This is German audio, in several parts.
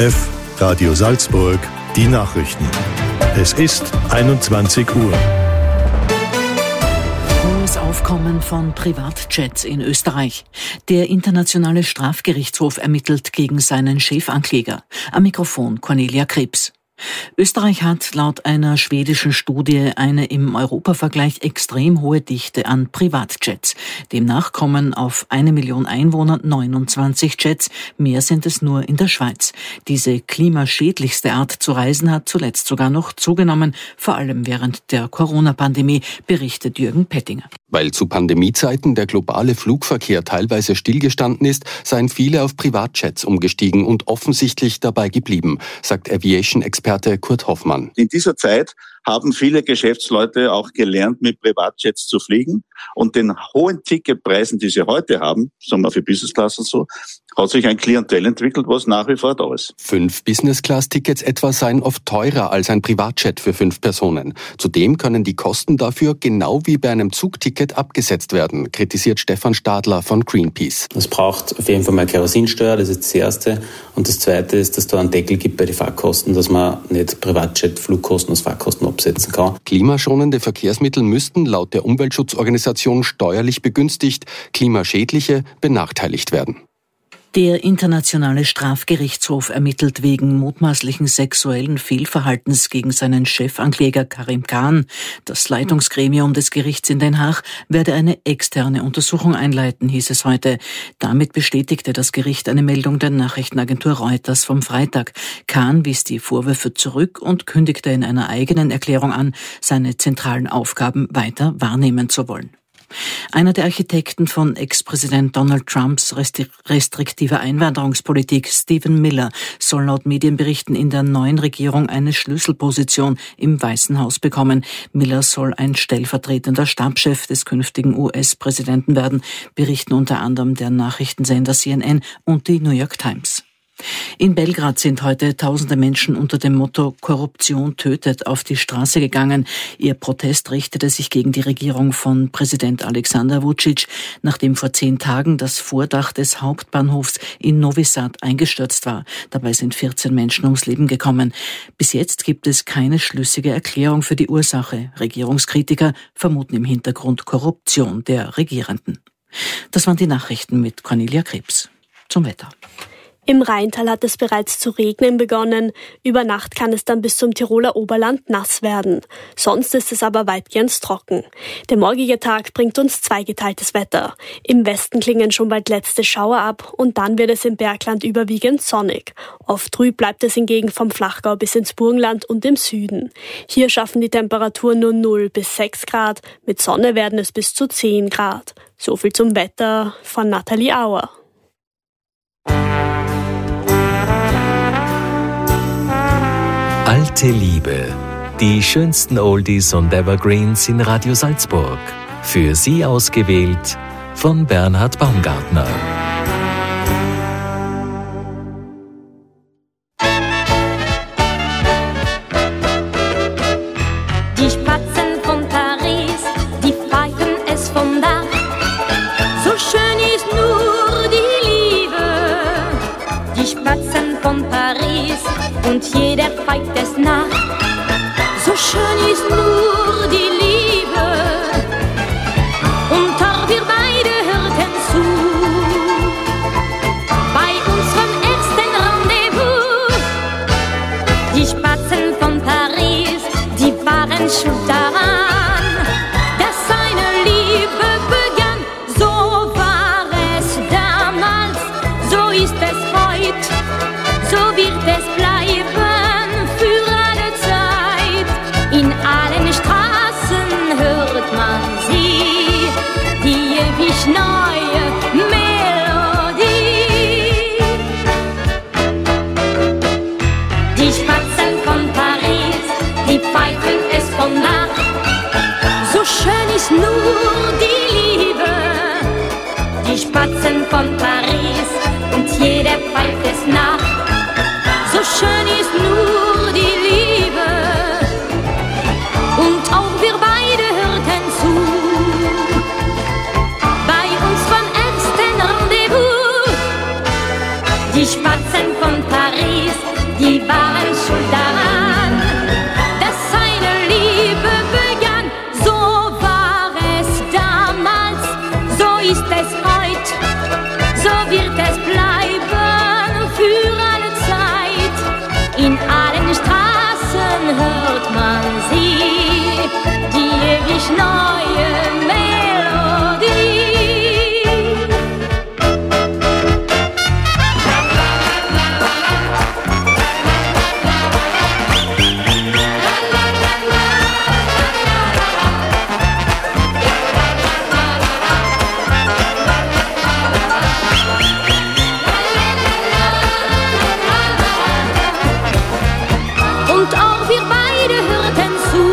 ORF, Radio Salzburg, die Nachrichten. Es ist 21 Uhr. Hohes Aufkommen von Privatjets in Österreich. Der Internationale Strafgerichtshof ermittelt gegen seinen Chefankläger. Am Mikrofon Cornelia Krebs. Österreich hat laut einer schwedischen Studie eine im Europavergleich extrem hohe Dichte an Privatjets. Demnach kommen auf 1 Million Einwohner 29 Jets, mehr sind es nur in der Schweiz. Diese klimaschädlichste Art zu reisen hat zuletzt sogar noch zugenommen, vor allem während der Corona-Pandemie, berichtet Jürgen Pettinger. Weil zu Pandemiezeiten der globale Flugverkehr teilweise stillgestanden ist, seien viele auf Privatjets umgestiegen und offensichtlich dabei geblieben, sagt Aviation-Experte Kurt Hoffmann. In dieser Zeit haben viele Geschäftsleute auch gelernt, mit Privatjets zu fliegen. Und den hohen Ticketpreisen, die sie heute haben, sagen wir für Business Class und so, hat sich ein Klientel entwickelt, was nach wie vor da ist. 5 Business-Class-Tickets etwa seien oft teurer als ein Privatjet für 5 Personen. Zudem können die Kosten dafür genau wie bei einem Zugticket abgesetzt werden, kritisiert Stefan Stadler von Greenpeace. Es braucht auf jeden Fall mal Kerosinsteuer, das ist das Erste. Und das Zweite ist, dass da einen Deckel gibt bei den Fahrkosten, dass man nicht Privatjet-Flugkosten als Fahrkosten absetzen kann. Klimaschonende Verkehrsmittel müssten laut der Umweltschutzorganisation steuerlich begünstigt, klimaschädliche benachteiligt werden. Der Internationale Strafgerichtshof ermittelt wegen mutmaßlichen sexuellen Fehlverhaltens gegen seinen Chefankläger Karim Khan. Das Leitungsgremium des Gerichts in Den Haag werde eine externe Untersuchung einleiten, hieß es heute. Damit bestätigte das Gericht eine Meldung der Nachrichtenagentur Reuters vom Freitag. Khan wies die Vorwürfe zurück und kündigte in einer eigenen Erklärung an, seine zentralen Aufgaben weiter wahrnehmen zu wollen. Einer der Architekten von Ex-Präsident Donald Trumps restriktiver Einwanderungspolitik, Stephen Miller, soll laut Medienberichten in der neuen Regierung eine Schlüsselposition im Weißen Haus bekommen. Miller soll ein stellvertretender Stabschef des künftigen US-Präsidenten werden, berichten unter anderem der Nachrichtensender CNN und die New York Times. In Belgrad sind heute tausende Menschen unter dem Motto Korruption tötet auf die Straße gegangen. Ihr Protest richtete sich gegen die Regierung von Präsident Aleksandar Vučić, nachdem vor 10 Tagen das Vordach des Hauptbahnhofs in Novi Sad eingestürzt war. Dabei sind 14 Menschen ums Leben gekommen. Bis jetzt gibt es keine schlüssige Erklärung für die Ursache. Regierungskritiker vermuten im Hintergrund Korruption der Regierenden. Das waren die Nachrichten mit Cornelia Krebs. Zum Wetter. Im Rheintal hat es bereits zu regnen begonnen. Über Nacht kann es dann bis zum Tiroler Oberland nass werden. Sonst ist es aber weitgehend trocken. Der morgige Tag bringt uns zweigeteiltes Wetter. Im Westen klingen schon bald letzte Schauer ab und dann wird es im Bergland überwiegend sonnig. Oft trüb bleibt es hingegen vom Flachgau bis ins Burgenland und im Süden. Hier schaffen die Temperaturen nur 0 bis 6 Grad. Mit Sonne werden es bis zu 10 Grad. So viel zum Wetter von Nathalie Auer. Alte Liebe. Die schönsten Oldies und Evergreens in Radio Salzburg. Für Sie ausgewählt von Bernhard Baumgartner. Die Spatzen von Paris, die pfeifen es vom Dach. So schön ist nur die Liebe. Die Spatzen von Paris und jeder pfeift es nach. So schön ist nur die Liebe. Und auch wir beide hörten zu. Bei unserem ersten Rendezvous. Die Spatzen von Paris, die waren schuld daran, dass seine Liebe begann. So war es damals, so ist es heute, so wird es bleiben für alle Zeit. In allen Straßen hört man sie, die ewig neue Melodie. Die Spatzen von Paris, die pfeifen es von Nacht. So schön ist nur die Liebe. Die Spatzen von Paris und jeder pfeift es nach. So schön ist nur die Liebe. Und auch wir beide hörten zu. Bei unserem ersten Rendezvous. Die Spatzen von Paris, hört man sie, die ewig neue Melodie. Und auch wir beide hörten zu,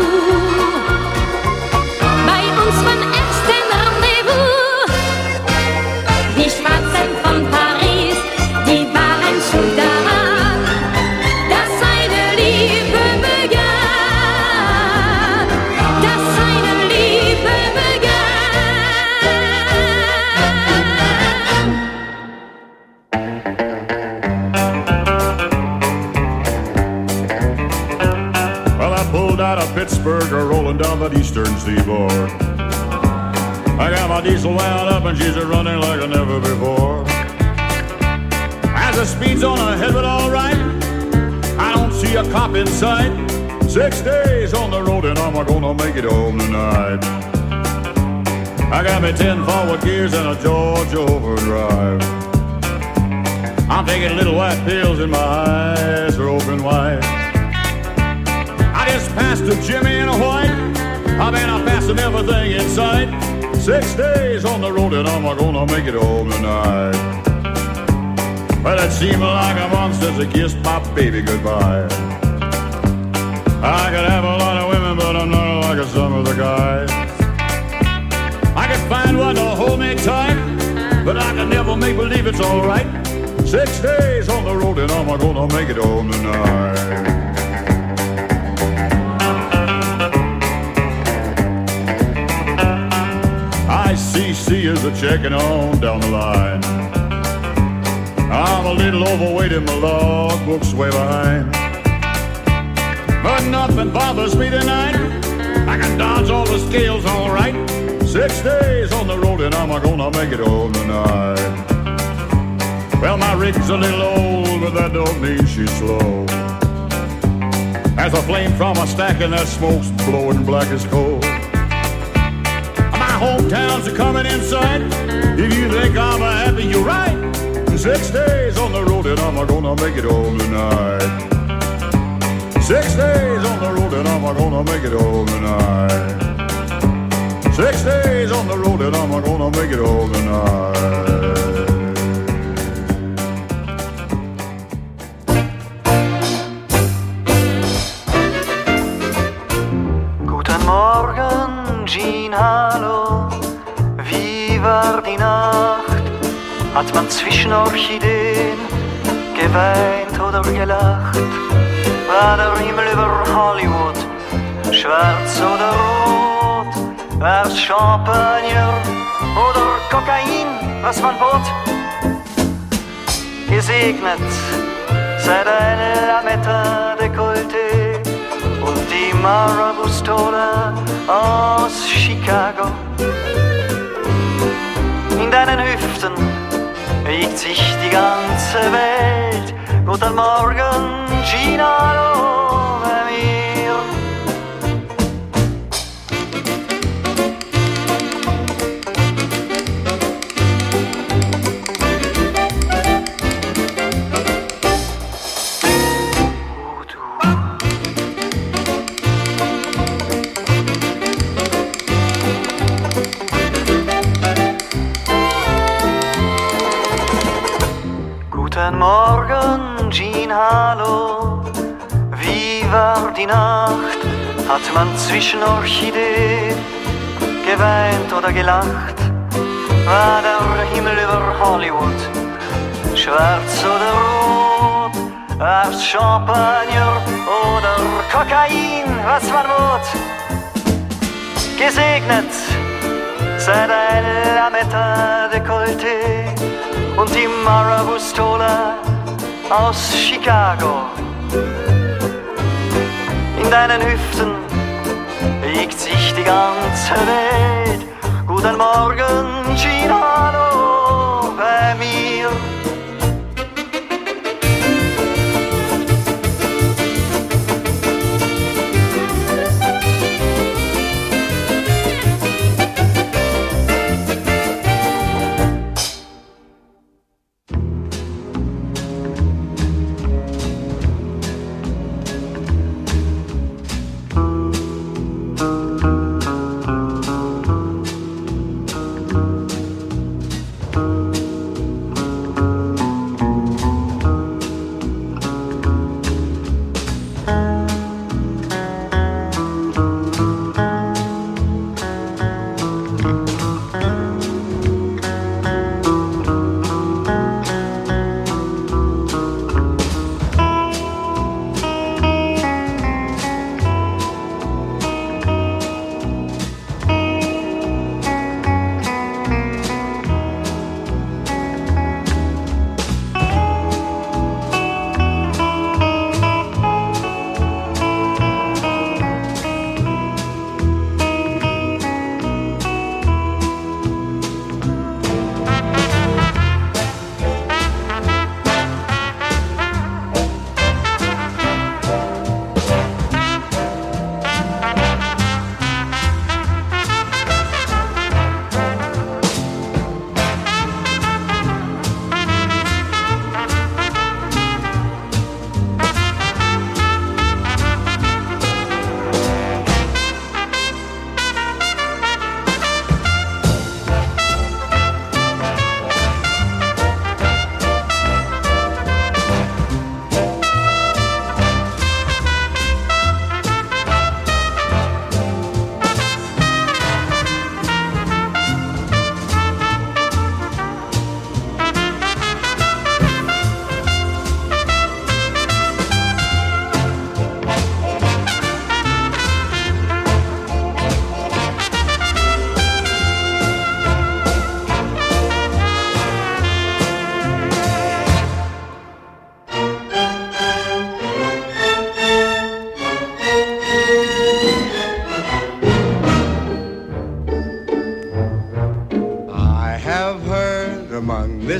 bei unserem ersten Rendezvous. Die Schwarzen von Paris, die waren schuld daran, dass seine Liebe begann, dass seine Liebe Well, I pulled out of Pittsburgh, rolling down that eastern seaboard. I got my diesel wound up and she's running like never before. As the speed's on ahead, but all right, I don't see a cop in sight. 6 days on the road and I'm gonna make it home tonight. I got me 10 forward gears and a Georgia overdrive. I'm taking little white pills and my eyes are open wide. I just passed a Jimmy in a white. I mean, I passed him everything in sight. 6 days on the road and I'm gonna make it home tonight. Well, it seemed like a month since I kissed my baby goodbye. I could have a lot of women, but I'm not like some of the guys. I could find one to hold me tight, but I could never make believe it's alright. 6 days on the road and I'm gonna make it home tonight. ICC is a checking on down the line. I'm a little overweight and my logbook's way behind. But nothing bothers me tonight. I can dodge all the scales all right. 6 days on the road and I'm gonna make it home tonight. Well, my rig's a little old, but that don't mean she's slow. As a flame from a stack and that smoke's blowing black as coal. My hometowns are coming in sight. If you think I'm happy, you're right. 6 days on the road and I'm gonna make it home tonight. 6 days on the road and I'm gonna make it home tonight. 6 days on the road and I'm gonna make it home tonight. Guten Morgen, Jean, hallo. Wie war die Nacht? Hat man zwischen Orchideen geweint oder gelacht? War der Himmel über Hollywood schwarz oder rot? War's Champagner oder Kokain, was man bot? Gesegnet sei deine Lametta Dekolleté und die Marabou-Stola aus Chicago. In deinen Hüften wiegt sich die ganze Welt. Guten Morgen, Gina, hallo bei mir. Guten Morgen, Jean, hallo. Wie war die Nacht? Hat man zwischen Orchideen geweint oder gelacht? War der Himmel über Hollywood schwarz oder rot? War's Champagner oder Kokain, was man bot? Gesegnet sei dein Lametta Dekolleté und die Marabou-Stola aus Chicago. In deinen Hüften wiegt sich die ganze Welt. Guten Morgen, Gina, hallo bei mir.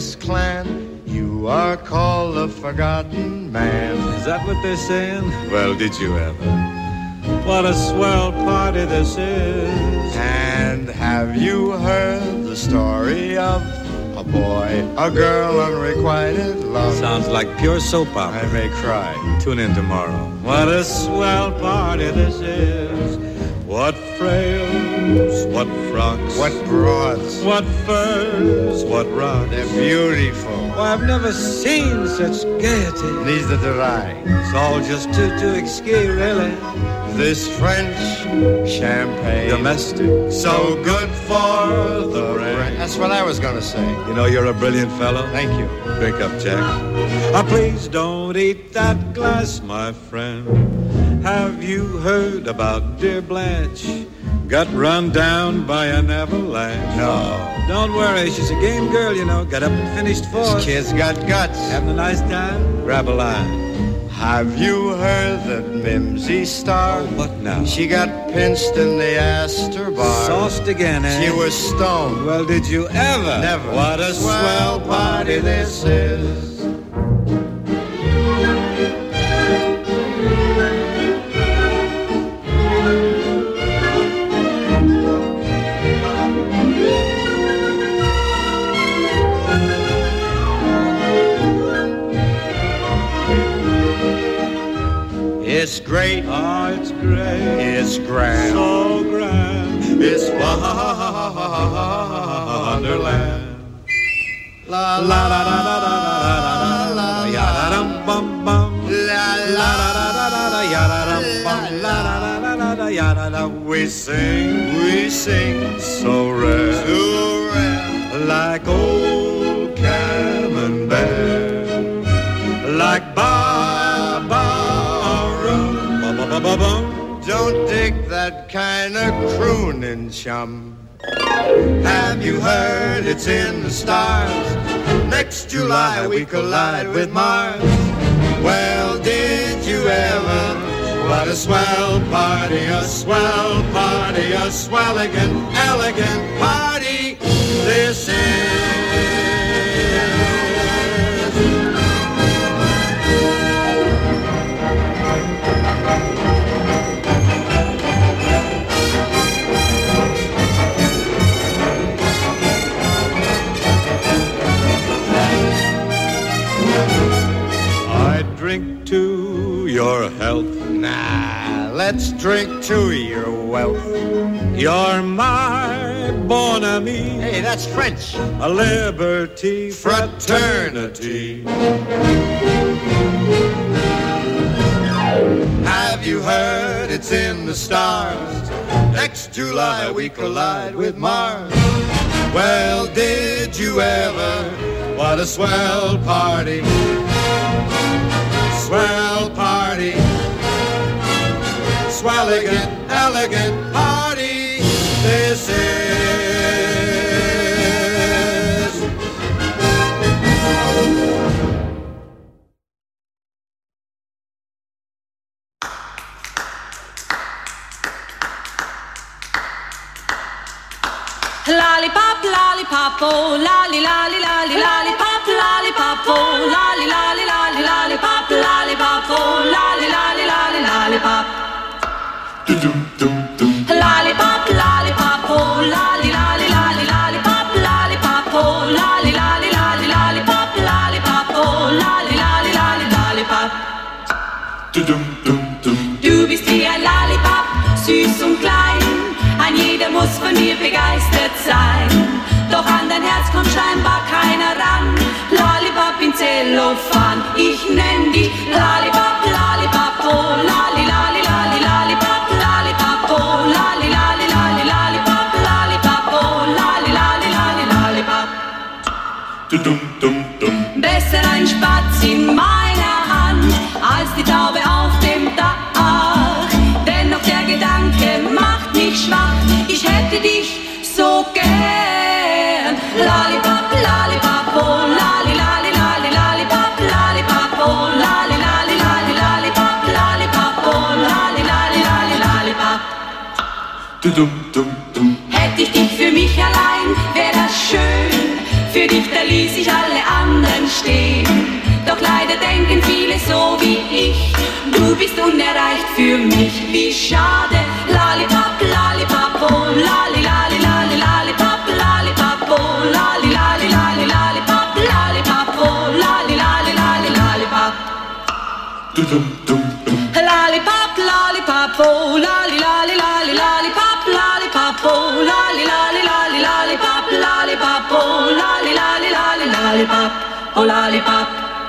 this clan, you are called the Forgotten Man. Is that what they're saying? Well, did you ever? What a swell party this is. And have you heard the story of a boy, a girl, unrequited love? Sounds like pure soap opera. I may cry. Tune in tomorrow. What a swell party this is. What frails, what frocks, what broads, what furs, what rocks. They're beautiful. Oh, I've never seen such gaiety. Neither did I. It's all just too exquis, really. This French champagne, domestic, so good for the brain. That's what I was going to say. You know, you're a brilliant fellow. Thank you. Drink up, Jack. Please don't eat that glass, my friend. Have you heard about dear Blanche? Got run down by an avalanche. No. Don't worry, she's a game girl, you know. Got up and finished fourth. This kid's got guts. Having a nice time? Grab a line. Have you heard that Mimsy Star? Oh, what now? She got pinched in the Astor Bar. Sauced again, eh? She was stoned. Well, did you ever? Never. What a swell party this is. It's great. Oh, it's great. It's grand. So grand. It's Wonderland. La la la la la la la la ya da dum bum bum. La la la la la la ya da dum bum. La la la la la la ya da dum. We sing so rare, like old Camembert, like Don't dig that kind of crooning, chum. Have you heard it's in the stars? Next July we collide with Mars. Well, did you ever? What a swell party, a swell party, a swelligan, elegant party this is. Drink to your health. Nah, let's drink to your wealth. You're my bon ami. Hey, that's French. A liberty fraternity. Have you heard it's in the stars? Next July we collide with Mars. Well, did you ever? What a swell party. Swell party, swelligan, elegant party, this is. Lollipop, lollipop, oh, lolly, lolly, lolly, lollipop, lollipop, oh, lolly, lolly, lolly, lollipop, lollipop, oh, lolly, lolly, lolly, lollipop. Lollipop, lollipop, oh, lolly, lolly, lolly, lollipop, lollipop, oh, lolly, lolly, lolly, lollipop, lollipop, oh, lolly, lolly, lolly, lollipop. Du bist wie ein Lollipop, süß und klein. Ein jeder muss von dir begeistert sein. Doch an dein Herz kommt scheinbar keiner ran. Lollipop in Zellophan, ich nenn dich Lollipop, Lollipop, oh, lolly, lolly, lolly, lollipop, Lollipop, oh, lolly, lolly, lolly, lollipop, Lollipop, oh, lolly, lolly, lolly, lollipop. Besser ein Spatz in meiner Hand, als die Taube auf dem Dach. Dennoch der Gedanke macht mich schwach, ich hätte dich so gern. Lollipop, lollipop, oh, lolly, lolly, lolly, lollipop, lollipop, oh, lolly, lolly, lolly, lollipop, lollipop, oh, lolly, lolly, lolly, lollipop. Hätte ich dich für mich allein, wär das schön. für dich, da ließ ich alle anderen stehen. Doch leider denken viele so wie ich, du bist unerreicht für mich. Wie schade, Lollipop, Lollipop, oh, Lolli, Lolli, Lolli, Lollipop, Lollipop, oh, Lolli, Lolli, Lolli, Lollipop, Lollipop, oh, Lolli, Lolli, Lolli, Lollipop. Lollipop, Lollipop, oh, Lolli, Lolli, Lolli, Lollipop, Lollipop, oh, Lolli, Lolli, Lolli, Lollipop, Lollipop, oh, Lolli, Lolli, Lolli, Lollipop, oh, Lollipop.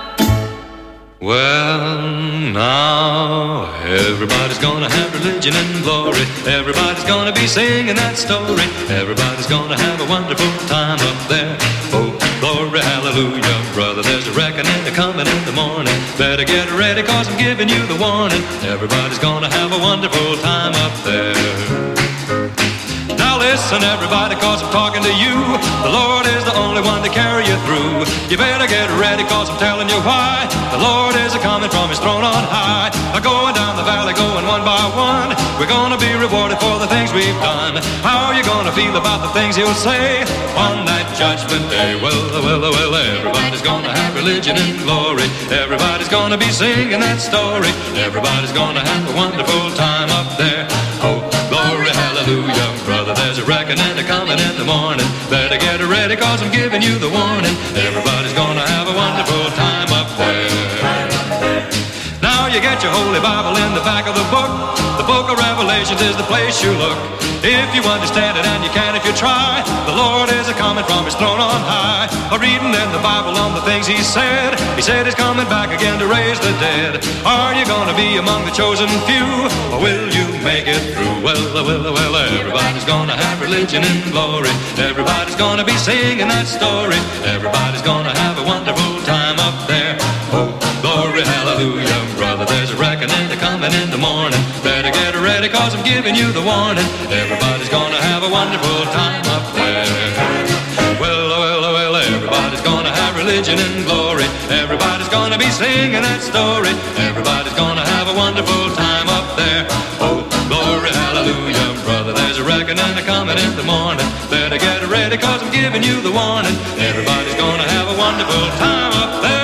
Well, now everybody's gonna have religion and glory. Everybody's gonna be singing that story. Everybody's gonna have a wonderful time up there. Oh, glory, hallelujah, brother, there's a reckoning coming in the morning. Better get ready, 'cause I'm giving you the warning. Everybody's gonna have a wonderful time up there. Now listen everybody, 'cause I'm talking to you. The Lord is the only one to carry you through. You better get ready, 'cause I'm telling you why. The Lord is a-coming from his throne on high. Going down the valley, going one by one. We're gonna be rewarded for the things we've done. How are you gonna feel about the things he'll say on that judgment day? Well, everybody's gonna have religion and glory. Everybody's gonna be singing that story. Everybody's gonna have a wonderful time up there. Oh, glory, hallelujah, brother, there's a reckoning coming in the morning. Better get ready, 'cause I'm giving you the warning. Everybody's gonna have a wonderful time up there. Now you get your Holy Bible in the back of the book. The book of Revelations is the place you look. If you understand it, and you can if you try, the Lord is a-coming from his throne on high. A-reading in the Bible on the things he said. He said he's coming back again to raise the dead. Are you gonna be among the chosen few, or will you make it through? Well, everybody's gonna have religion and glory. Everybody's gonna be singing that story. Everybody's gonna have a wonderful time up there. Oh, glory, hallelujah, brother, there's a reckoning coming in the morning. Better get ready, 'cause I'm giving you the warning. Everybody's gonna have a wonderful time up there. Well, everybody's gonna have religion and glory. Everybody's gonna be singing that story. Everybody's gonna have a wonderful time up there. Oh, glory, hallelujah, brother, there's a reckoning coming in the morning. Better get ready, 'cause I'm giving you the warning. Everybody's gonna have a wonderful time up there.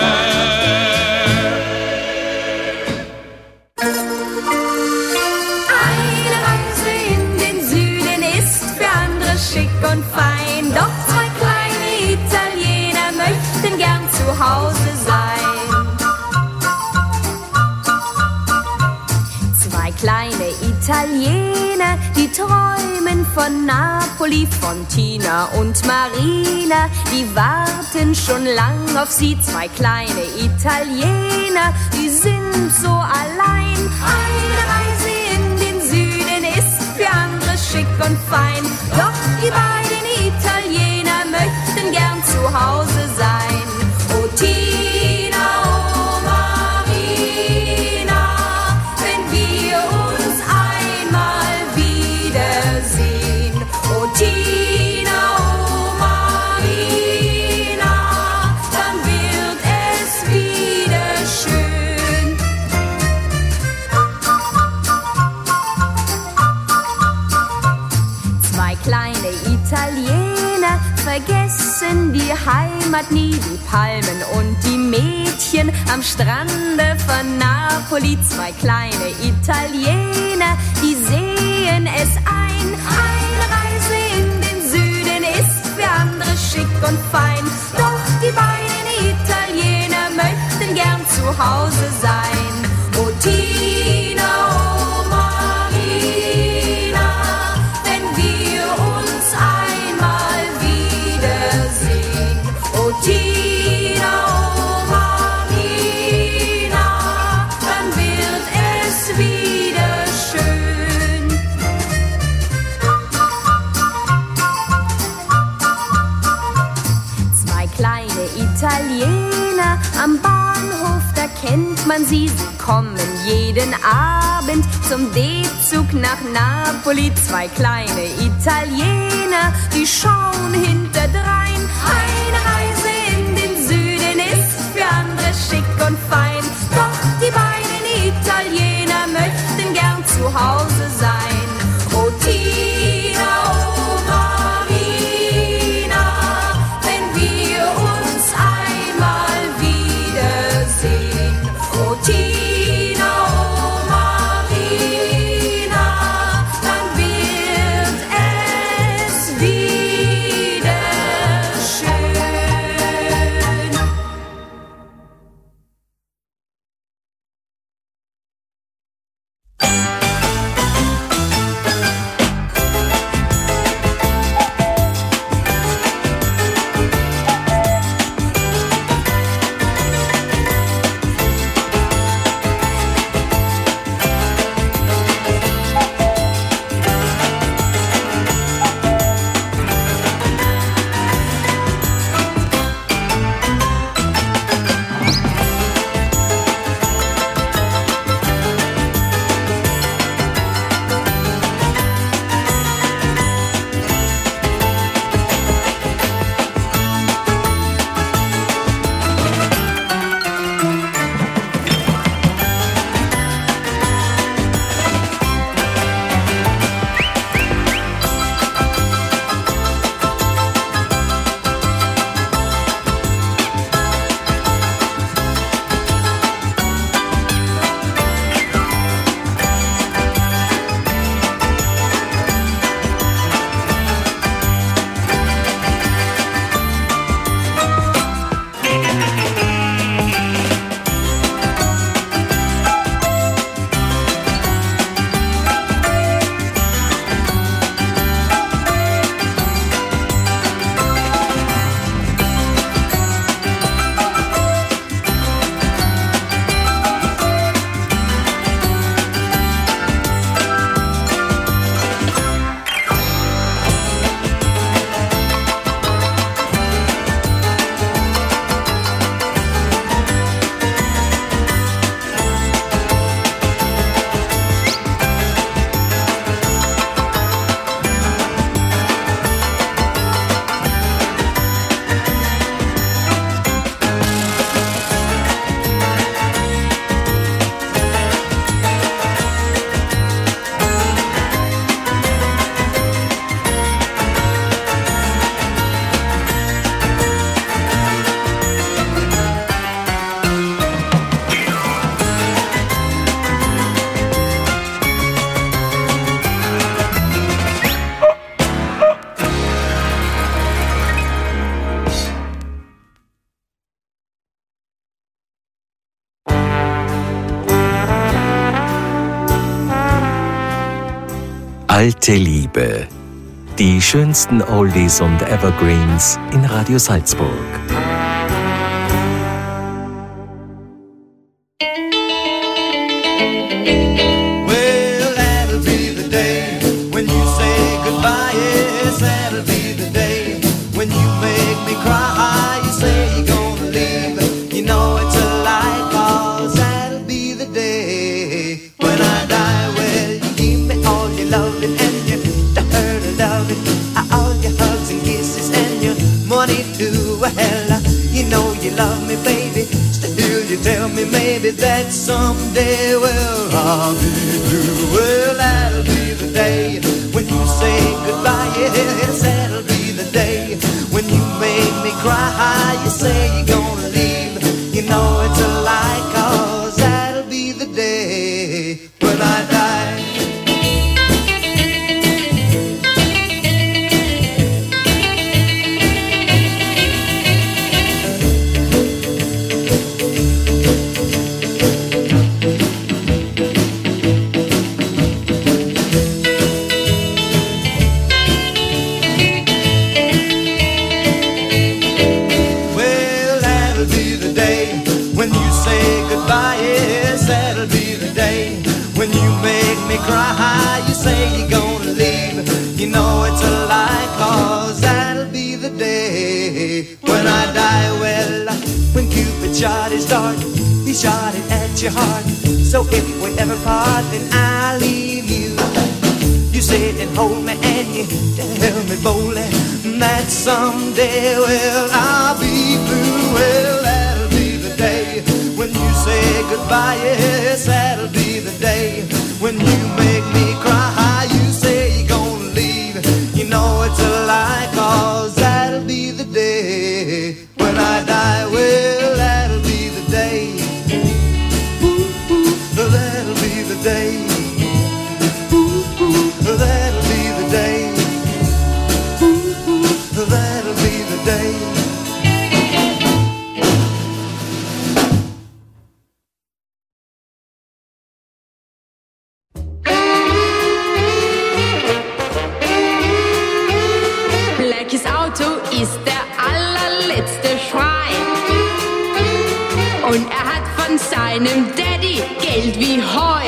Und fein, doch zwei kleine Italiener möchten gern zu Hause sein. Zwei kleine Italiener, die träumen von Napoli, von Tina und Marina, die warten schon lang auf sie. Zwei kleine Italiener, die sind so allein. Eine Reise in den Süden ist für andere schick und fein, doch die beiden Italiener möchten gern zu Hause sein. Oh Tina, oh Marina, wenn wir uns einmal wiedersehen. Oh Tina, oh Marina, dann wird es wieder schön. Zwei kleine Italiener vergessen die Heimat nie, die Palmen und die Mädchen am Strande von Napoli. Zwei kleine Italiener, die sehen es ein. Eine Reise in den Süden ist für andere schick und fein, doch die beiden Italiener möchten gern zu Hause sein. Oh Tina, oh Marina, wenn wir uns einmal wiedersehen. Oh Tina, oh Marina, dann wird es wieder schön. Zwei kleine Italiener am Bahnhof, da kennt man sie. Sie kommen jeden Abend zum D-Zug nach Napoli. Zwei kleine Italiener, die schauen hinterdrein. Eine Reise in den Süden ist für andere schick und fein, doch die beiden Italiener möchten gern zu Hause sein. Oh Tina, oh Marina, wenn Alte Liebe. Die schönsten Oldies und Evergreens in Radio Salzburg. Well, that'll be the day when you say goodbye. Yes, that'll be the day when you make me cry. You say you're gonna leave. You know it's a lie, 'cause that'll be the day when I die. Well, you give me all your loving and your loving, all your hugs and kisses and your money too. Well, you know you love me, baby. Still you tell me maybe that someday, well, I'll be blue. Well, that'll be the day when you say goodbye. Yes, that'll be the day when you make me cry. You say you're gonna leave. You know it's a lie, 'cause that'll be the day when I die. When you make me cry, you say you're gonna leave. You know it's a lie, 'cause that'll be the day when I die. Well, when Cupid shot his dart, he shot it at your heart. So if we ever part, then I'll leave you. You sit and hold me and you tell me boldly that someday, well, I'll be blue. Well, that'll be the day when you say goodbye. Yes, that'll be the day when you make me cry. You say you're gonna leave. You know it's a lie, 'cause that'll be the day when I die. Well, that'll be the day. Ooh, ooh, that'll be the day. Ooh, ooh, that'll be the day. Ooh, ooh, that'll be the day. Ist der allerletzte Schrei. Und er hat von seinem Daddy Geld wie Heu.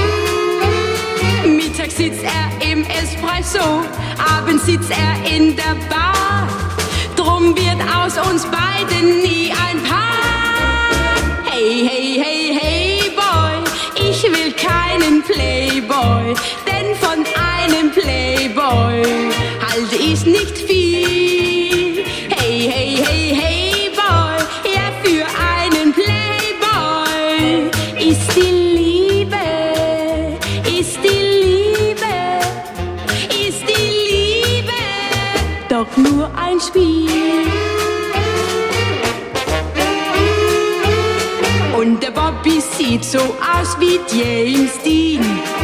Mittags sitzt er im Espresso, abends sitzt er in der Bar. Drum wird aus uns beiden nie ein Paar. Hey, hey, hey, hey, Boy, ich will keinen Playboy, denn von einem Playboy halte ich nicht viel. Hey, hey, hey, hey, Boy, ja, für einen Playboy ist die Liebe, ist die Liebe, ist die Liebe doch nur ein Spiel. Und der Bobby sieht so aus wie James Dean.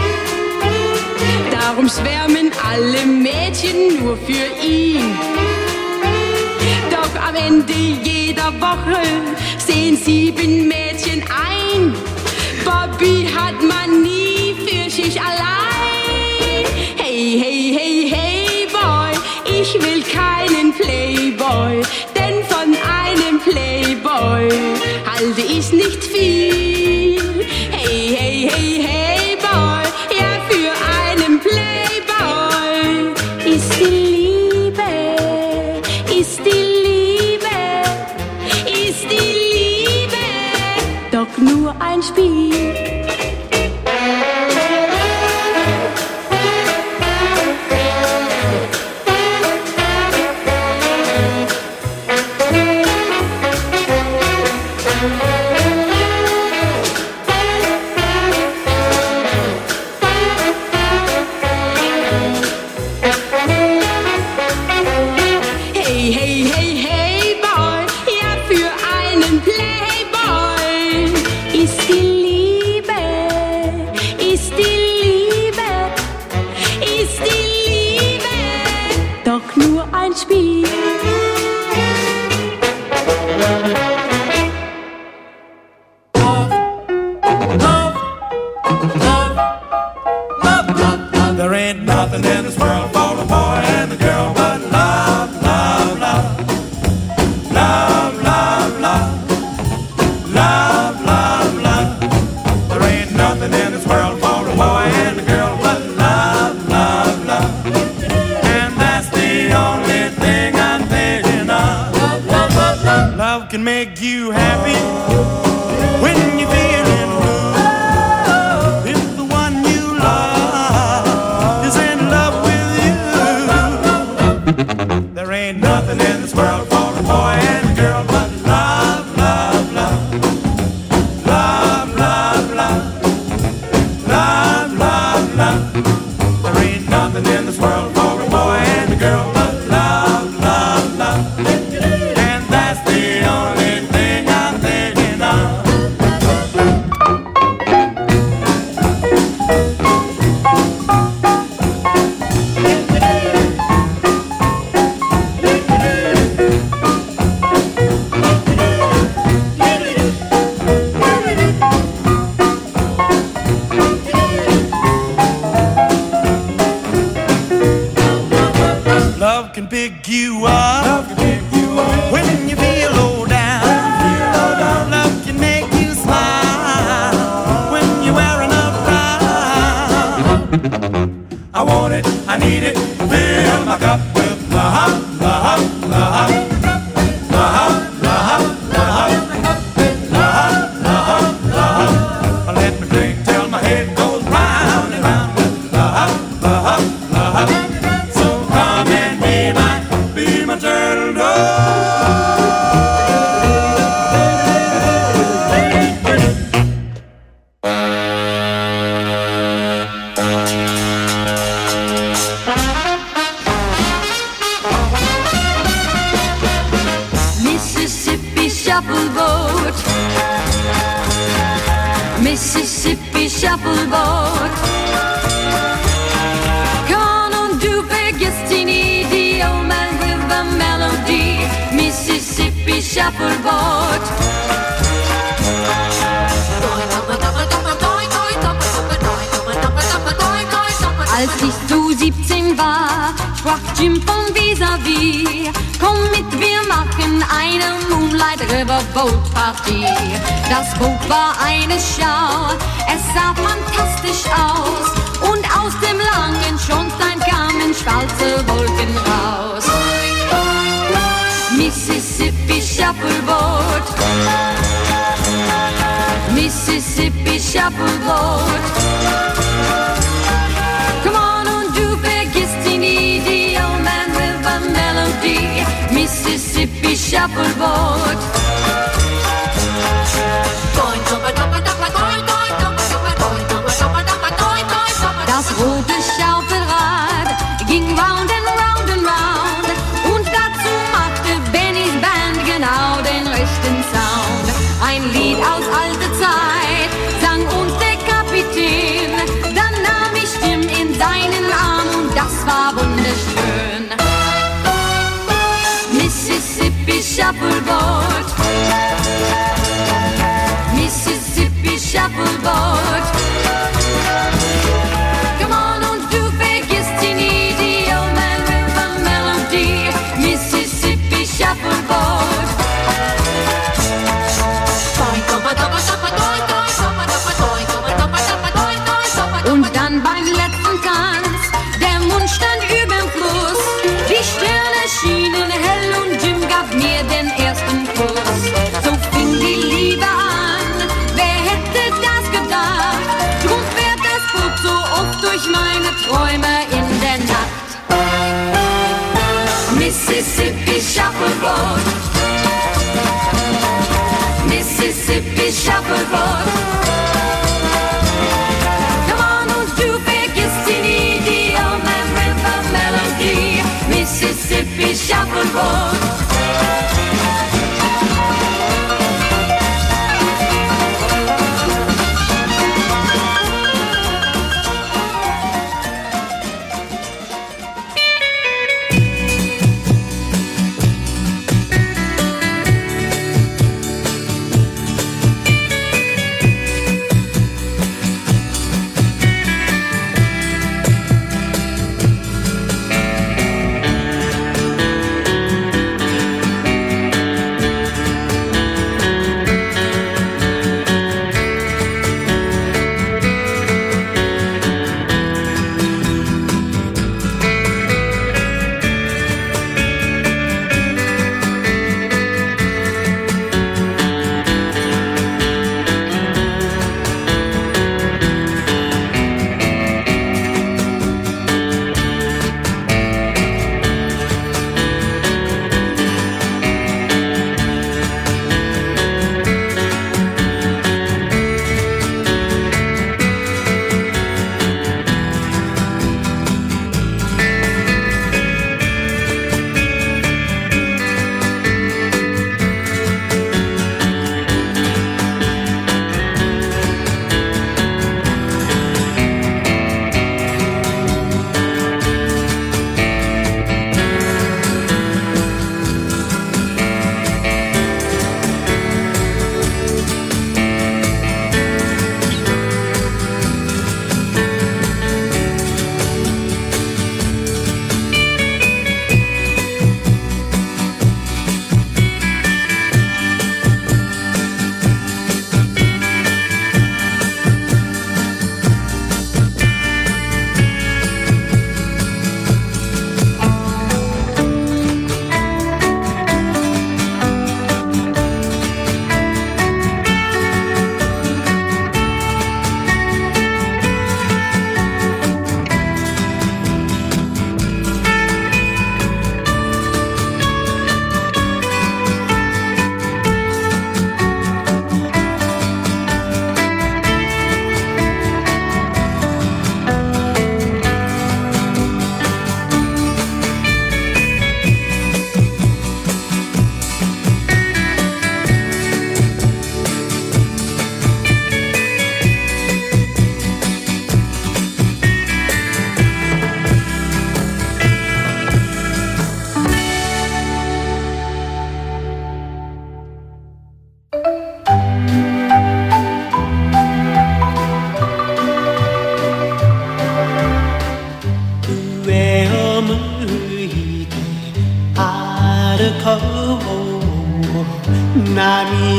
Darum schwärmen alle Mädchen nur für ihn. Doch am Ende jeder Woche sehen 7 Mädchen ein. Bobby hat man nie für sich allein. Hey, hey, hey, hey, Boy, ich will keinen Playboy, denn von einem Playboy halte ich nicht viel. Hey, hey, hey, hey, Boy, ja, für einen Playboy ist die Liebe, ist die Liebe, ist die Liebe doch nur ein Spiel. ain't nothing in this world for the boy and the girl but love, love, love. Love, love, love. Love, love, love. There ain't nothing in this world for a boy and a girl but love, love, love. And that's the only thing I'm thinking of. Love, love, love, love. Love can make you happy when you're feeling blue. If the one you love is in love with you, there ain't nothing in this world for a boy and a girl but love, love, love. Love, love, love. Love, love, love. There ain't nothing in this world for a boy and a girl but love, love, love. And that's the only thing I'm thinking of. Love can pick you up when you feel low down. Love can make you smile when you're wearing a frown. I want it, I need it, fill my cup with love, love, love. Love, love, love. Love, love, love. Let me drink till my head goes round and round with love, love, love. So come and be my turtle dove. Mississippi Shuffleboat, Mississippi Shuffleboat. Come on und du vergisst ihn nie, die Old Man River Melody, Mississippi Shuffleboat. Als ich so 17 war, sprach Jim von Vis-a-Vis, komm mit, wir machen eine Moonlight River Boat Party. Das Boot war eine Schau, es sah fantastisch aus und aus dem langen Schornstein kamen schwarze Wolken raus. Mississippi Shuffleboat, Mississippi Shuffleboat. Come on und du vergisst ihn nie, die Old Man River Melody, Mississippi Shuffleboat. Das rote Schaufelrad ging round and round and round und dazu machte Bennys Band genau den rechten Sound. Ein Lied aus alter Zeit sang uns der Kapitän, dann nahm ich Jim in seinen Arm und das war wunderschön. Mississippi Shuffleboat, Mississippi Shuffleboat. Come on und du vergisst ihn nie, die Old Man River Melody, Mississippi Shuffleboat. Und dann beim letzten Tanz, der Mond stand überm Fluss, die Sterne schienen hell und Jim gab mir den ersten Kuss. So fing die Liebe an, wer hätte das gedacht? Drum fährt das Boot so oft durch meine Träume in der Nacht. Mississippi Shuffleboat, Mississippi Shuffleboat. Come on und du vergisst ihn nie, die Old Man River Melody, Mississippi Shuffleboat.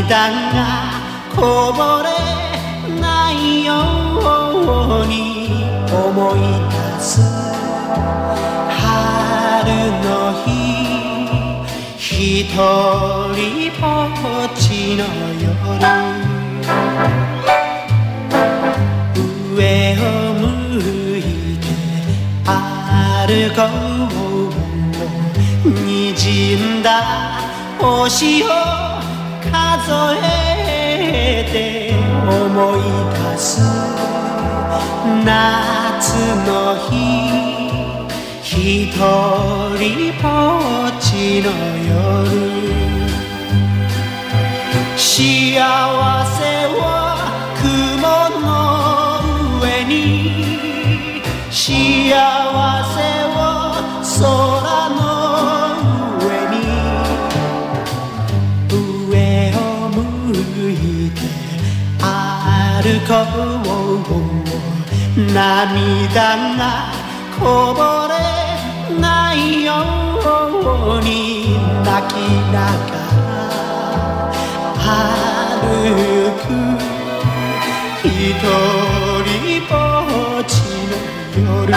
涙がこぼれないように思い出す春の日一人ぼっちの夜上を向いて歩こう滲んだ星を数えて思い出す夏の日一人ぼっちの夜幸せは雲の上に幸せは空の上に上を向いて歩こう涙がこぼれないように泣きながら歩く一人ぼっちの夜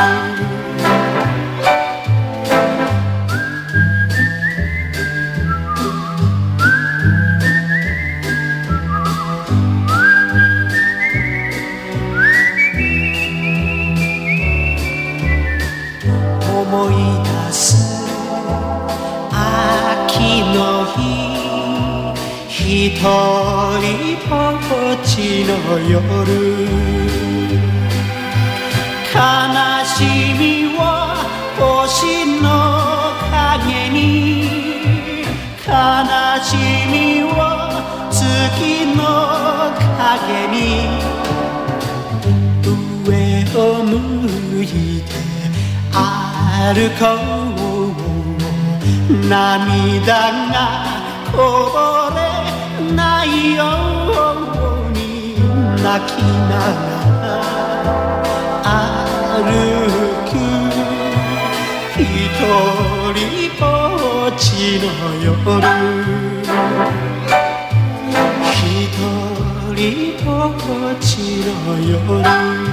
思い出す秋の日一人ぼっちの夜悲しみは星の影に悲しみは月の影に上を向いて歩こう涙がこぼれないように泣きながら歩く一人ぼっちの夜一人ぼっちの夜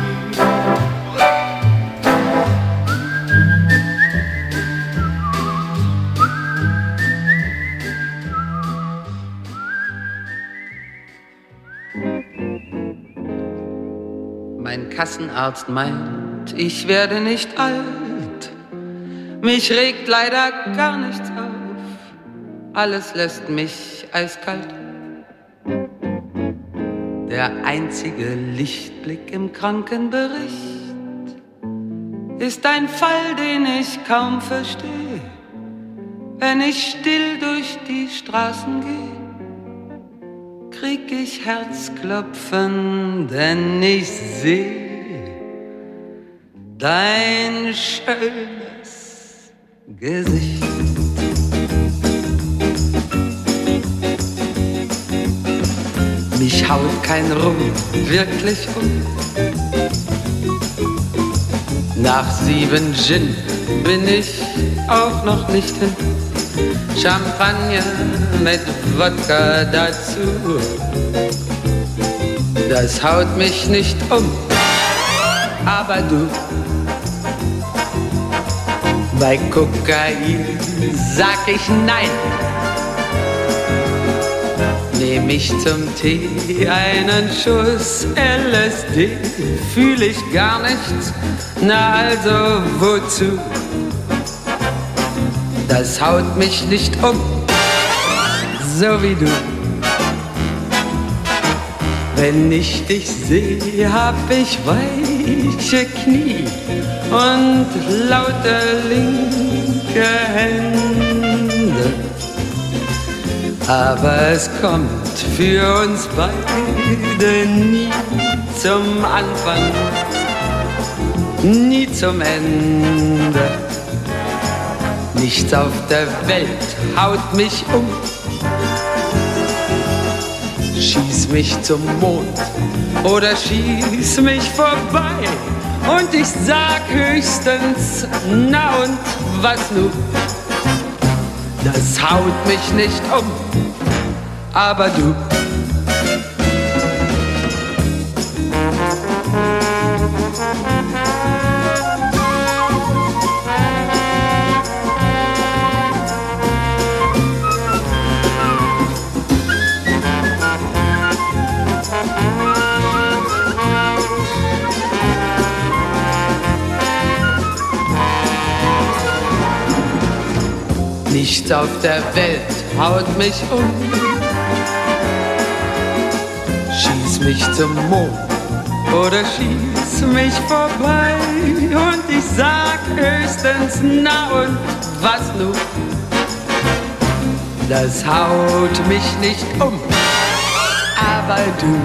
Mein Kassenarzt meint, ich werde nicht alt. Mich regt leider gar nichts auf. Alles lässt mich eiskalt. Der einzige Lichtblick im Krankenbericht ist ein Fall, den ich kaum verstehe. Wenn ich still durch die Straßen gehe, krieg ich Herzklopfen, denn ich seh dein schönes Gesicht. Mich haut kein Rum wirklich um. Nach 7 Gin bin ich auch noch nicht hin. Champagner mit Wodka dazu, das haut mich nicht um, aber du, bei Kokain sag ich nein. Nehm ich zum Tee einen Schuss LSD, fühl ich gar nichts, na also wozu? Das haut mich nicht um, so wie du. Wenn ich dich sehe, hab ich weiche Knie und lauter linke Hände. Aber es kommt für uns beide nie zum Anfang, nie zum Ende. Nichts auf der Welt haut mich um. Schieß mich zum Mond oder schieß mich vorbei. Und ich sag höchstens, na und was nun? Das haut mich nicht um, aber du Nichts auf der Welt haut mich um. Schieß mich zum Mond oder schieß mich vorbei und ich sag höchstens na und was nun? Das haut mich nicht um, aber du.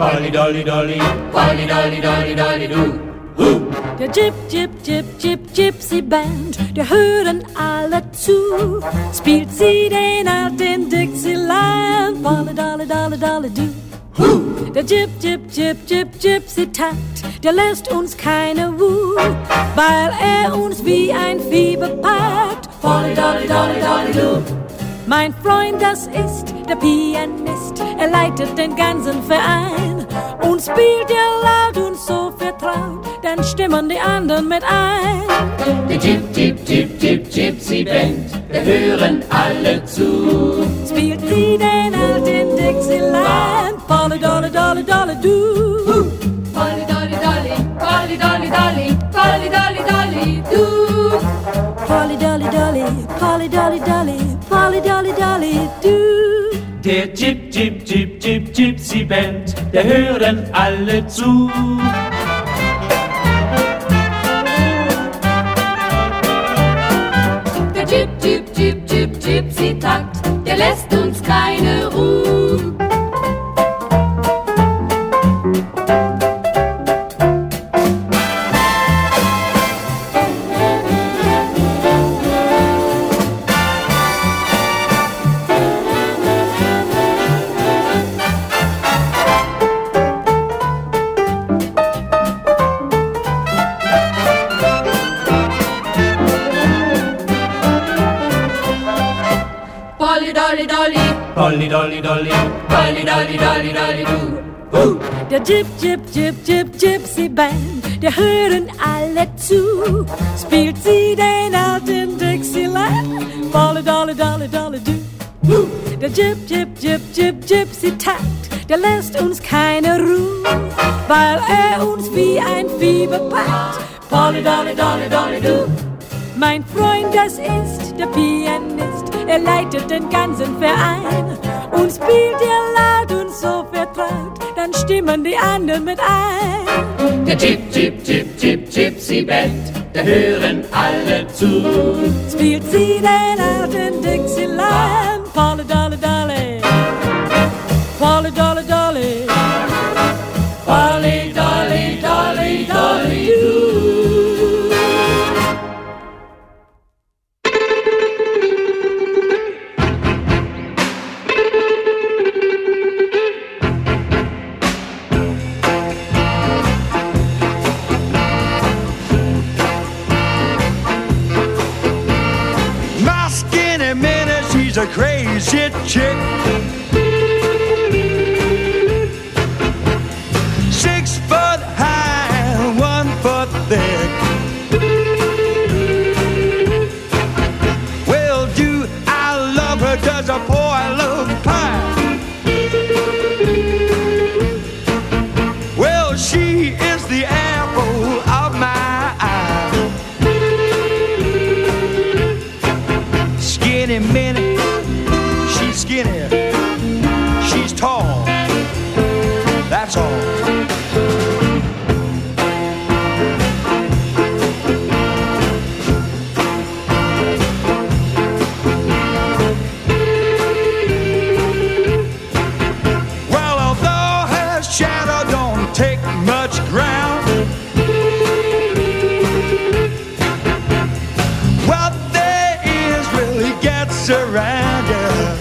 Polly Dolly Dolly, Polly Dolly Dolly Dolly do. Der Gyp, Gyp, Gyp, Gyp, Gypsy Band, der hören alle zu. Spielt sie den alten Dixieland, Polly Dolly Dolly Dolly do. Der Gyp, Gyp, Gyp, Gyp, Gypsy Takt, der lässt uns keine Ruhe, weil er uns wie ein Fieber packt, Polly Dolly Dolly Dolly do. Mein Freund, das ist der Pianist, er leitet den ganzen Verein und spielt ja laut und so vertraut, dann stimmen die anderen mit ein. Der Gyp, Gyp, Gyp, Gyp, Gypsy Band, der hören alle zu. Spielt sie den alten Dixieland, Polly Dolly Dolly Dolly do. Polly Dolly Dolly, Polly Dolly Dolly, Polly Dolly Dolly do. Polly Dolly Dolly, Polly Dolly Dolly, Polly Dolly Dolly do. Der Gyp, Gyp, Gyp, Gyp, Gypsy Band, der hören alle zu. Der Gyp, Gyp, Gyp, Gyp, Gypsy Takt, der lässt uns keine Ruhe. Polly Dolly Dolly, Polly Dolly Dolly Dolly do. Der Gyp, Gyp, Gyp, Gyp, Gypsy Band, der hören alle zu. Spielt sie den alten Dixieland, Polly Dolly Dolly Dolly do. Der Gyp, Gyp, Gyp, Gyp, Gypsy Takt, der lässt uns keine Ruhe, weil er uns wie ein Fieber packt, Polly Dolly Dolly Dolly do. Mein Freund, das ist der Pianist, er leitet den ganzen Verein und spielt ja laut und so vertraut, dann stimmen die anderen mit ein. Der Gyp, Gyp, Gyp, Gyp, Gypsy Band, der hören alle zu. Spielt sie den alten Dixieland, Polly Dolly Dolly, Polly Dolly Dolly, Polly Dolly Dolly Dolly do. She's a crazy chick. 6 foot high, 1 foot thick. Well, do I love her? Does a boy love pie? Well, she is the apple of my eye. Skinny minnie, she's skinny, she's tall, that's all. Well, although her shadow don't take much ground, what there is really gets around you.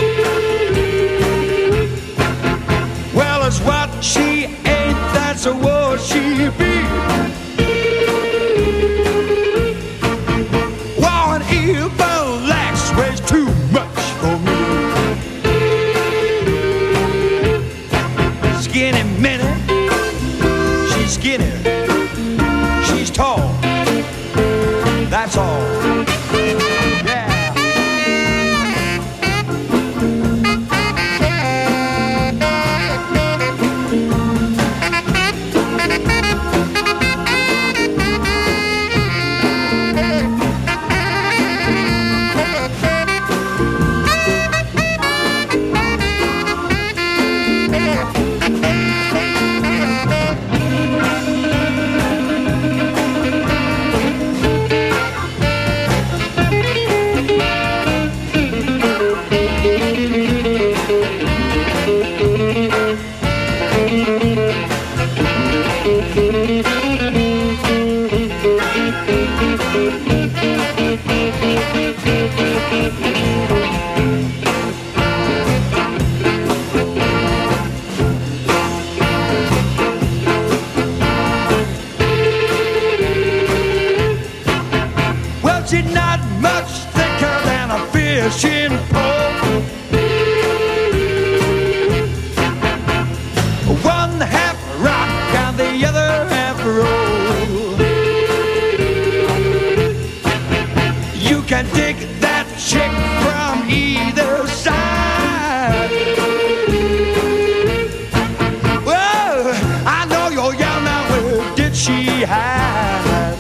Well, it's what she ain't, that's what she be. One evil lax weighs too much for me. Skinny minnie, she's skinny, she's tall, that's all. she had.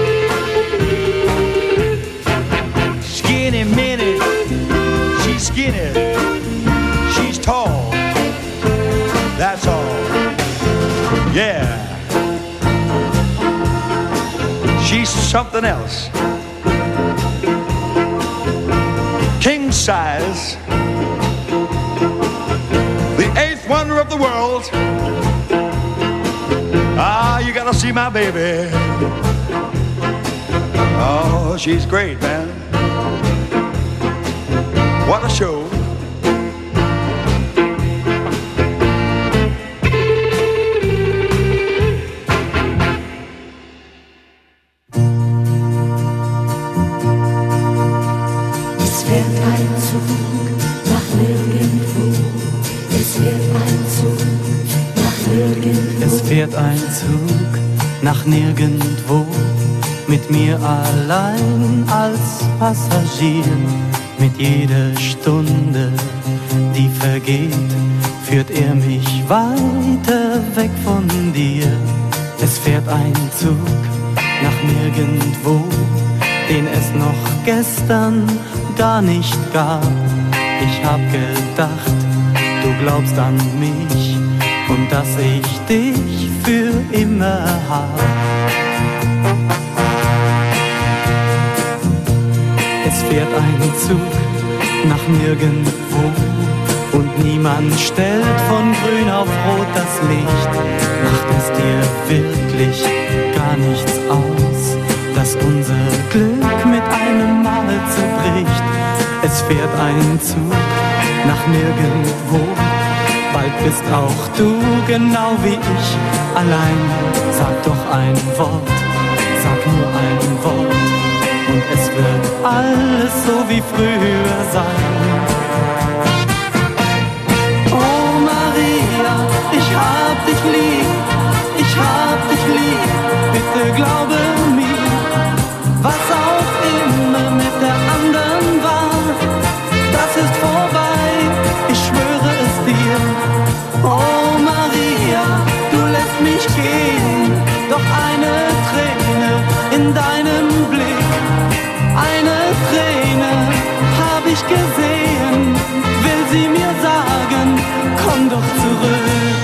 Skinny Minnie, she's skinny, she's tall, that's all, yeah. She's something else. King size, the eighth wonder of the world. Ah, you gotta see my baby. Oh, she's great, man. What a show. Es fährt ein Zug nach nirgendwo, mit mir allein als Passagier. Mit jeder Stunde, die vergeht, führt er mich weiter weg von dir. Es fährt ein Zug nach nirgendwo, den es noch gestern gar nicht gab. Ich hab gedacht, du glaubst an mich und dass ich dich für immer hab. Es fährt ein Zug nach nirgendwo und niemand stellt von grün auf rot das Licht. Macht es dir wirklich gar nichts aus, dass unser Glück mit einem Mal zerbricht? Es fährt ein Zug nach nirgendwo, bald bist auch du genau wie ich allein. Sag doch ein Wort, sag nur ein Wort, und es wird alles so wie früher sein. Oh Maria, ich hab dich lieb, ich hab dich lieb, bitte glaube mir, was auch immer mit der anderen war, das ist vorbei, ich schwöre es dir. Oh Maria, du lässt mich gehen, doch eine Träne in deinem Blick, eine Träne hab ich gesehen, will sie mir sagen, komm doch zurück.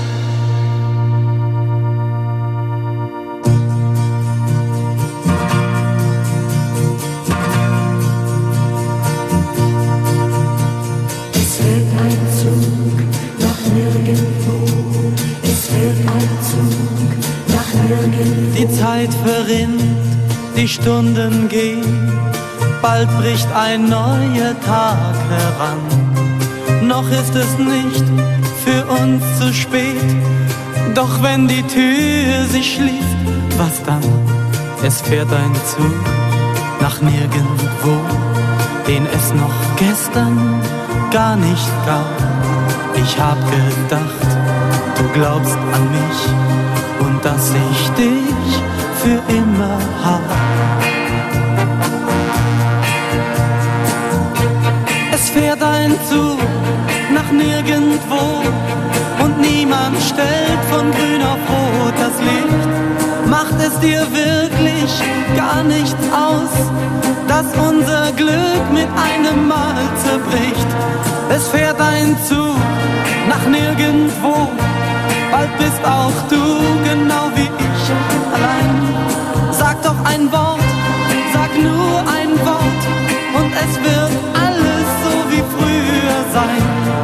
Es fährt ein Zug nach nirgendwo, es fährt ein Zug nach nirgendwo. Die Zeit verrinnt, die Stunden gehen, bald bricht ein neuer Tag heran. Noch ist es nicht für uns zu spät, doch wenn die Tür sich schließt, was dann? Es fährt ein Zug nach nirgendwo, den es noch gestern gar nicht gab. Ich hab gedacht, du glaubst an mich und dass ich dich für immer hab. Es fährt ein Zug nach nirgendwo und niemand stellt von grün auf rot das Licht. Macht es dir wirklich gar nichts aus, dass unser Glück mit einem Mal zerbricht? Es fährt ein Zug nach nirgendwo, bald bist auch du genau wie ich allein. Sag doch ein Wort, sag nur ein Wort, und es wird alles so wie früher sein.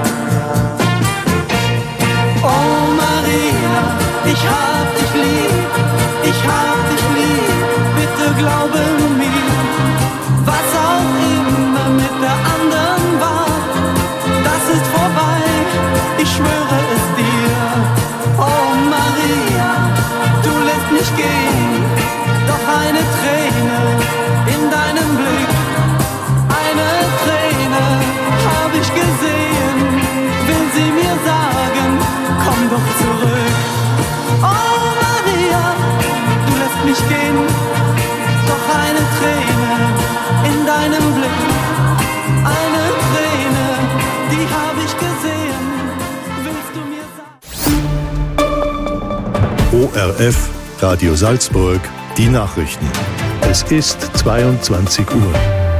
Oh Maria, ich hab dich lieb, ich hab dich lieb, bitte glaube mir, was auch immer mit der anderen war, das ist vorbei, ich schwöre es dir. Oh Maria, du lässt mich gehen, doch eine Träne in deinem Blick, eine Träne hab ich gesehen, will sie mir sagen, komm doch zurück. Oh Maria, du lässt mich gehen, doch eine Träne in deinem Blick, eine Träne, die hab ich gesehen, willst du mir sagen? ORF Radio Salzburg, die Nachrichten. Es ist 22 Uhr.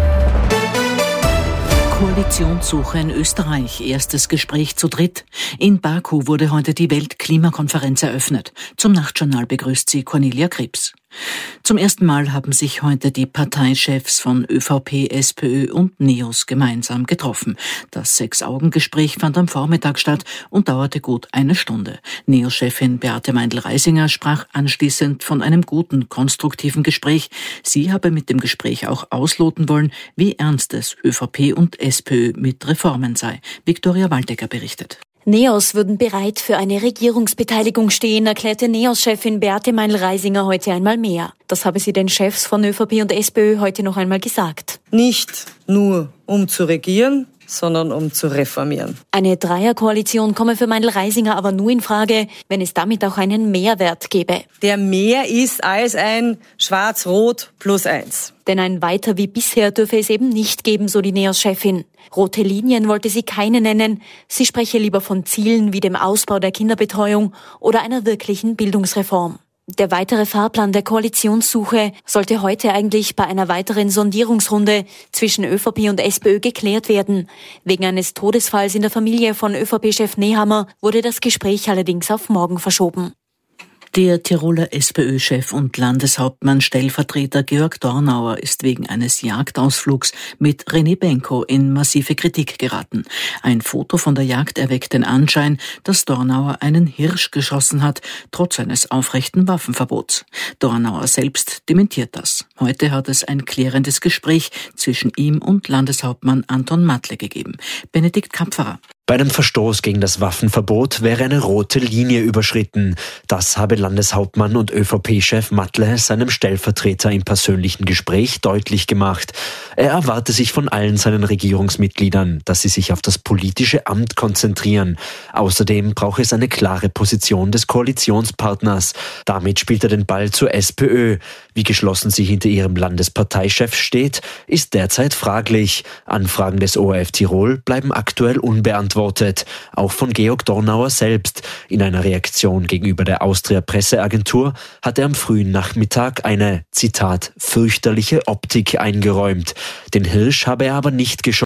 Koalitionssuche in Österreich. Erstes Gespräch zu dritt. In Baku wurde heute die Weltklimakonferenz eröffnet. Zum Nachtjournal begrüßt sie Cornelia Krebs. Zum ersten Mal haben sich heute die Parteichefs von ÖVP, SPÖ und NEOS gemeinsam getroffen. Das 6-Augen-Gespräch fand am Vormittag statt und dauerte gut eine Stunde. NEOS-Chefin Beate Meindl-Reisinger sprach anschließend von einem guten, konstruktiven Gespräch. Sie habe mit dem Gespräch auch ausloten wollen, wie ernst es ÖVP und SPÖ mit Reformen sei. Viktoria Waldecker berichtet. NEOS würden bereit für eine Regierungsbeteiligung stehen, erklärte NEOS-Chefin Beate Meindl-Reisinger heute einmal mehr. Das habe sie den Chefs von ÖVP und SPÖ heute noch einmal gesagt. Nicht nur um zu regieren, sondern um zu reformieren. Eine Dreierkoalition komme für Meindl-Reisinger aber nur in Frage, wenn es damit auch einen Mehrwert gäbe. Der mehr ist als ein Schwarz-Rot +1. Denn ein Weiter wie bisher dürfe es eben nicht geben, so die NEOS-Chefin. Rote Linien wollte sie keine nennen. Sie spreche lieber von Zielen wie dem Ausbau der Kinderbetreuung oder einer wirklichen Bildungsreform. Der weitere Fahrplan der Koalitionssuche sollte heute eigentlich bei einer weiteren Sondierungsrunde zwischen ÖVP und SPÖ geklärt werden. Wegen eines Todesfalls in der Familie von ÖVP-Chef Nehammer wurde das Gespräch allerdings auf morgen verschoben. Der Tiroler SPÖ-Chef und Landeshauptmann-Stellvertreter Georg Dornauer ist wegen eines Jagdausflugs mit René Benko in massive Kritik geraten. Ein Foto von der Jagd erweckt den Anschein, dass Dornauer einen Hirsch geschossen hat, trotz eines aufrechten Waffenverbots. Dornauer selbst dementiert das. Heute hat es ein klärendes Gespräch zwischen ihm und Landeshauptmann Anton Matle gegeben. Benedikt Kapferer. Bei einem Verstoß gegen das Waffenverbot wäre eine rote Linie überschritten. Das habe Landeshauptmann und ÖVP-Chef Matle seinem Stellvertreter im persönlichen Gespräch deutlich gemacht. Er erwarte sich von allen seinen Regierungsmitgliedern, dass sie sich auf das politische Amt konzentrieren. Außerdem braucht es eine klare Position des Koalitionspartners. Damit spielt er den Ball zur SPÖ. Wie geschlossen sie hinter ihrem Landesparteichef steht, ist derzeit fraglich. Anfragen des ORF Tirol bleiben aktuell unbeantwortet. Auch von Georg Dornauer selbst. In einer Reaktion gegenüber der Austria-Presseagentur hat er am frühen Nachmittag eine, Zitat, fürchterliche Optik eingeräumt. Den Hirsch habe er aber nicht geschossen.